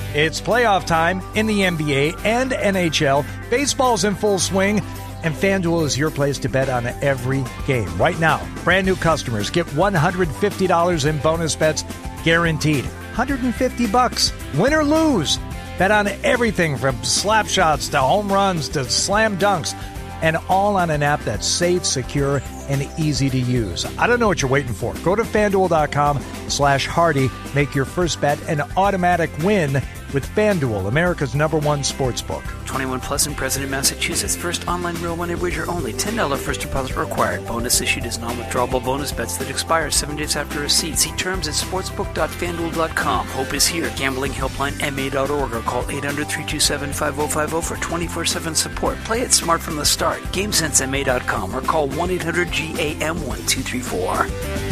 It's playoff time in the NBA and NHL. Baseball's in full swing, and FanDuel is your place to bet on every game. Right now, brand new customers get $150 in bonus bets guaranteed. $150, win or lose. Bet on everything from slap shots to home runs to slam dunks, and all on an app that's safe, secure, and easy to use. I don't know what you're waiting for. Go to FanDuel.com/Hardy. Make your first bet an automatic win with FanDuel, America's #1 sportsbook. 21 plus and present in Massachusetts. First online real money wager only. $10 first deposit required. Bonus issued as non-withdrawable bonus bets that expire 7 days after receipt. See terms at sportsbook.fanduel.com. Hope is here. Gambling helpline MA.org or call 800-327-5050 for 24/7 support. Play it smart from the start. GameSenseMA.com or call 1-800-GAM-1234.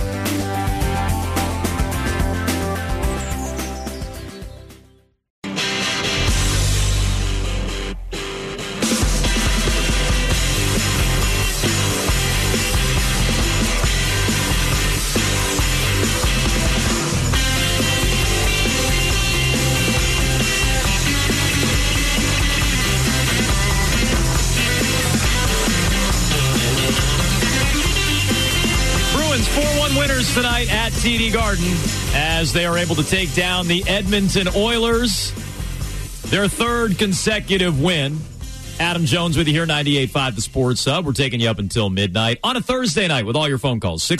Tonight at TD Garden as they are able to take down the Edmonton Oilers, their third consecutive win. Adam Jones with you here, 98.5 The Sports Hub. We're taking you up until midnight on a Thursday night with all your phone calls,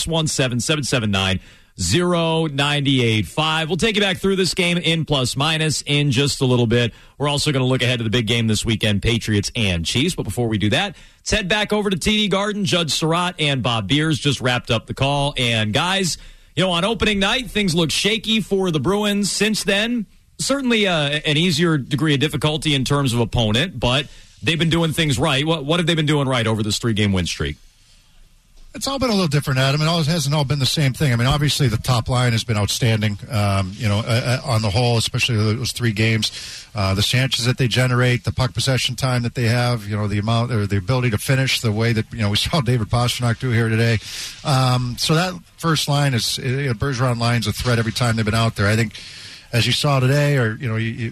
617-779-0985. We'll take you back through this game in plus minus in just a little bit. We're also going to look ahead to the big game this weekend, Patriots and Chiefs. But before we do that, let's head back over to TD Garden. Judge Surratt and Bob Beers just wrapped up the call. And guys, you know, on opening night, things look shaky for the Bruins. Since then, certainly an easier degree of difficulty in terms of opponent, but they've been doing things right. What have they been doing right over this 3-game win streak? It's all been a little different, Adam. It hasn't all been the same thing. I mean, obviously the top line has been outstanding, on the whole, especially those 3 games. The chances that they generate, the puck possession time that they have, the amount or the ability to finish the way that, we saw David Pastrnak do here today. So that first line is, Bergeron line's a threat every time they've been out there. I think, as you saw today, or you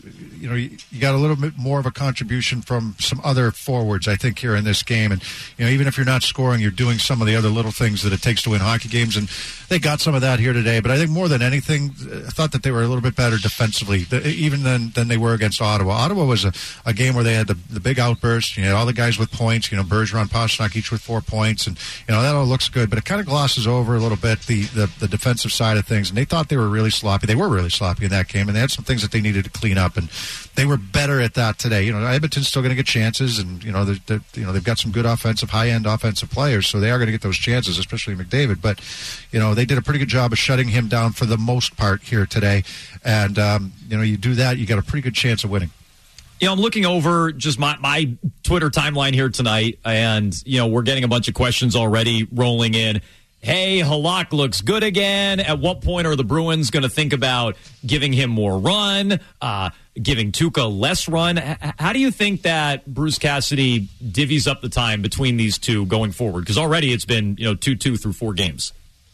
got a little bit more of a contribution from some other forwards, I think, here in this game. And even if you're not scoring, you're doing some of the other little things that it takes to win hockey games, and they got some of that here today. But I think more than anything, I thought that they were a little bit better defensively, even than they were against Ottawa. Ottawa was a game where they had the big outburst. You had all the guys with points. Bergeron, Pastrnak, each with 4 points, and that all looks good. But it kind of glosses over a little bit the defensive side of things. And they thought they were really sloppy. They were really sloppy in that game, and they had some things that they needed to clean up, and they were better at that today. Edmonton's still going to get chances, and they've got some good high-end offensive players, so they are going to get those chances, especially McDavid. But they did a pretty good job of shutting him down for the most part here today, and you do that, you got a pretty good chance of winning. I'm looking over just my Twitter timeline here tonight, and we're getting a bunch of questions already rolling in. Hey, Halak looks good again. At what point are the Bruins going to think about giving him more run, giving Tuukka less run? How do you think that Bruce Cassidy divvies up the time between these two going forward? Because already it's been 2-2 through 4 games.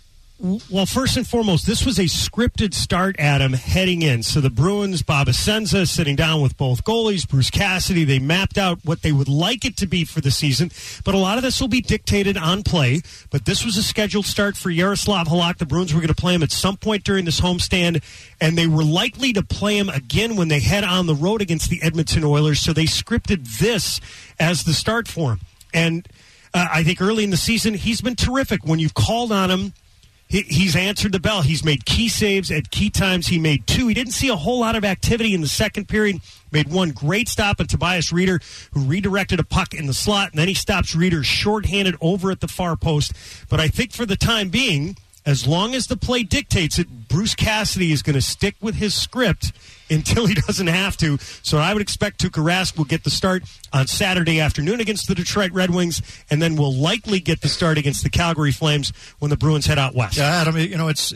Well, first and foremost, this was a scripted start, Adam, heading in. So the Bruins, Bob Essenza sitting down with both goalies, Bruce Cassidy, they mapped out what they would like it to be for the season. But a lot of this will be dictated on play. But this was a scheduled start for Yaroslav Halak. The Bruins were going to play him at some point during this homestand, and they were likely to play him again when they head on the road against the Edmonton Oilers. So they scripted this as the start for him. And I think early in the season, he's been terrific. When you've called on him, he's answered the bell. He's made key saves at key times. He made 2. He didn't see a whole lot of activity in the second period. Made 1 great stop on Tobias Rieder, who redirected a puck in the slot, and then he stops Rieder shorthanded over at the far post. But I think for the time being, as long as the play dictates it, Bruce Cassidy is going to stick with his script until he doesn't have to. So I would expect Tuukka Rask will get the start on Saturday afternoon against the Detroit Red Wings, and then will likely get the start against the Calgary Flames when the Bruins head out west. Yeah, Adam, it's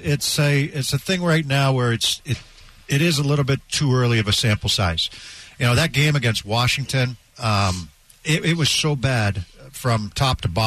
a thing right now where it is a little bit too early of a sample size. That game against Washington, it was so bad from top to bottom.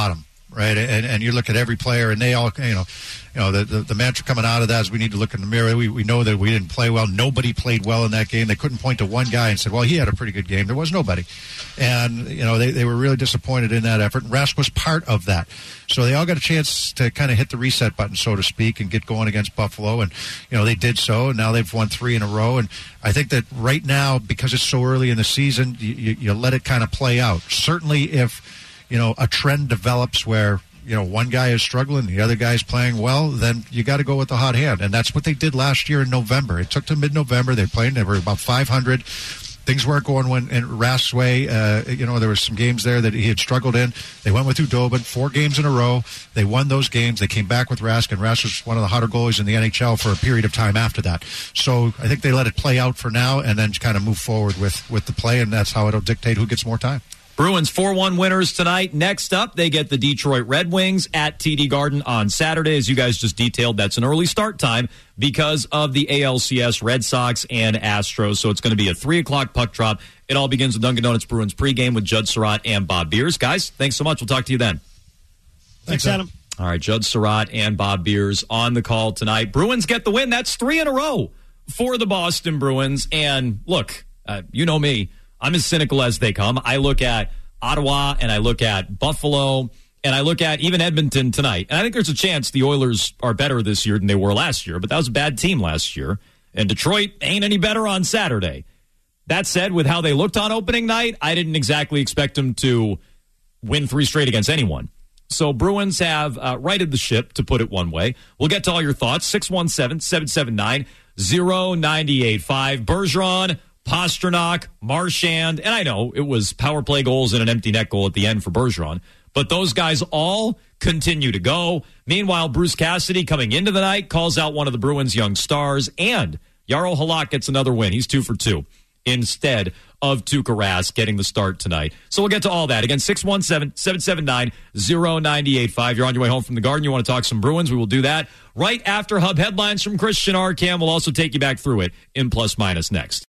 right? And you look at every player, and they all, the mantra coming out of that is we need to look in the mirror. We know that we didn't play well. Nobody played well in that game. They couldn't point to one guy and said, well, he had a pretty good game. There was nobody. And, they were really disappointed in that effort. Rask was part of that. So they all got a chance to kind of hit the reset button, so to speak, and get going against Buffalo. And, they did so. And now they've won 3 in a row. And I think that right now, because it's so early in the season, you let it kind of play out. Certainly if, a trend develops where, one guy is struggling, the other guy's playing well, then you got to go with the hot hand. And that's what they did last year in November. It took to mid-November. They were about 500. Things weren't going in Rask's way. There were some games there that he had struggled in. They went with Khudobin 4 games in a row. They won those games. They came back with Rask, and Rask was one of the hotter goalies in the NHL for a period of time after that. So I think they let it play out for now and then kind of move forward with the play, and that's how it'll dictate who gets more time. Bruins 4-1 winners tonight. Next up, they get the Detroit Red Wings at TD Garden on Saturday. As you guys just detailed, that's an early start time because of the ALCS Red Sox and Astros. So it's going to be a 3 o'clock puck drop. It all begins with Dunkin' Donuts Bruins pregame with Judd Surratt and Bob Beers. Guys, thanks so much. We'll talk to you then. Thanks, Adam. All right, Judd Surratt and Bob Beers on the call tonight. Bruins get the win. That's 3 in a row for the Boston Bruins. And look, you know me. I'm as cynical as they come. I look at Ottawa and I look at Buffalo and I look at even Edmonton tonight. And I think there's a chance the Oilers are better this year than they were last year, but that was a bad team last year. And Detroit ain't any better on Saturday. That said, with how they looked on opening night, I didn't exactly expect them to win 3 straight against anyone. So Bruins have righted the ship, to put it one way. We'll get to all your thoughts. 617-779-0985. Bergeron, Pastrnak, Marchand, and I know it was power play goals and an empty net goal at the end for Bergeron, but those guys all continue to go. Meanwhile, Bruce Cassidy coming into the night calls out one of the Bruins' young stars, and Jaro Halak gets another win. He's 2 for 2 instead of Tuukka Rask getting the start tonight. So we'll get to all that. Again, 617-779-0985. You're on your way home from the Garden. You want to talk some Bruins? We will do that right after Hub Headlines from Christian Arcam. We'll also take you back through it in Plus Minus next.